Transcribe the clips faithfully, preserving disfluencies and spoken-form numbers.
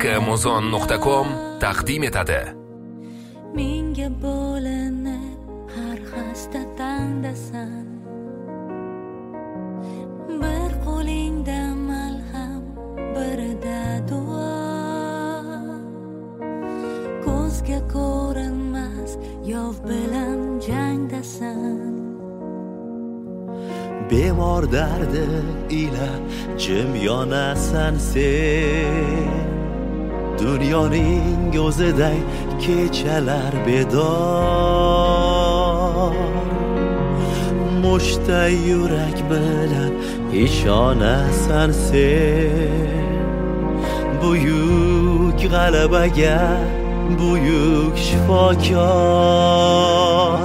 amazon nuqta com taqdim etadi. Menga bo'linib har xasta tangdasan, bir qo'lingda malham, birida duo. Ko'zga ko'rinmas yov bilan jangdasan, bemor dardi ila jim yonasan sen. Dunyoning o'ziday kechalar bedor, mushtay yurak bilan ishonasan sen. Buyuk g'alabaga buyuk shifokor.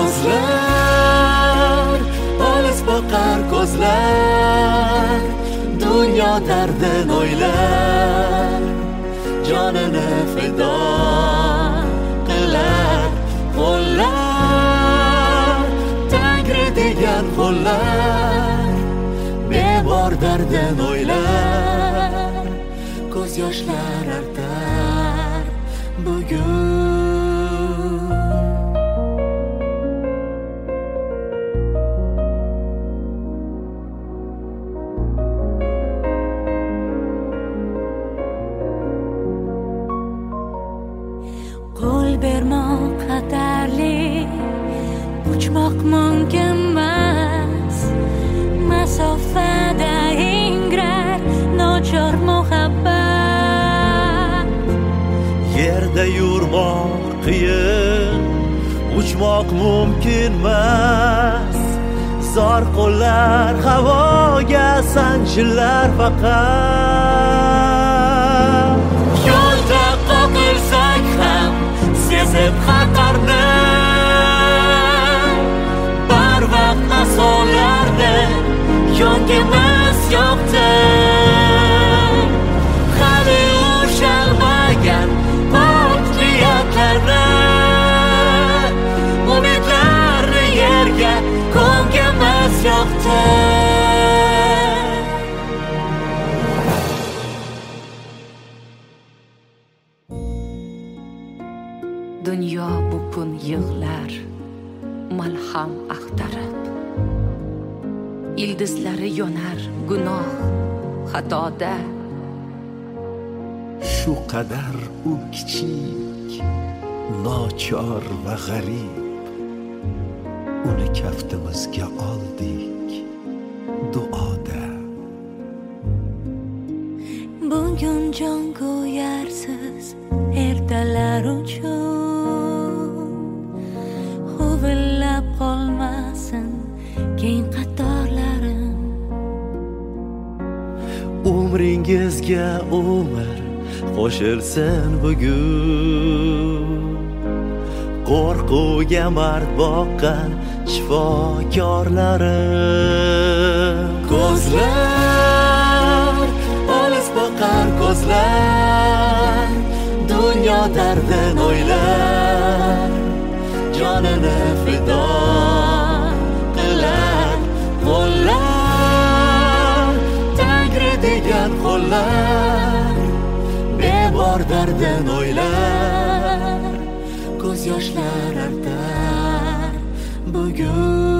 Ko'zlar olis boqar, ko'zlar dunyo dardin o'ylar, jonini fido qilar. Qo'llar Tangri degan qo'llar, bemor dardin o'ylar, ko'z yoshlar artar bugun. Qo'l bermoq xatarli, uchmoq mumkin emas. Masofada ingrar nochor muhabbat. Yerda yurmoq qiyin, uchmoq mumkin emas. Zor qo'llar havoga sanchilar faqat. Yo'lda qoqilsak ham sezib xatarni, barvaqt asonlarni yongimiz yoqdi. Hali ushalmagan pok niyatlarni, umidlarni yerga ko'mgimiz yoqdi. Dunyo bu kun yig'lar malham axtarib, ildizlari yonar gunoh xatoda. Shu qadar u kichik, nochor va g'arib, uni kaftimizga oldik duoda. Bugun jon ko'yarsiz ertalar uchun, huvillab qolmasin keyin qatorlarim. Umringizga umr qo'shilsin bugun, qo'rquvga mard boqqan shifokorlarim. Ko'zlar olis boqar, ko'zlar dunyo dardin o'ylar, jonini fido qilar. Qo'llar Tangri degan qo'llar, bemor dardin o'ylar, ko'z yoshlar artar bugun.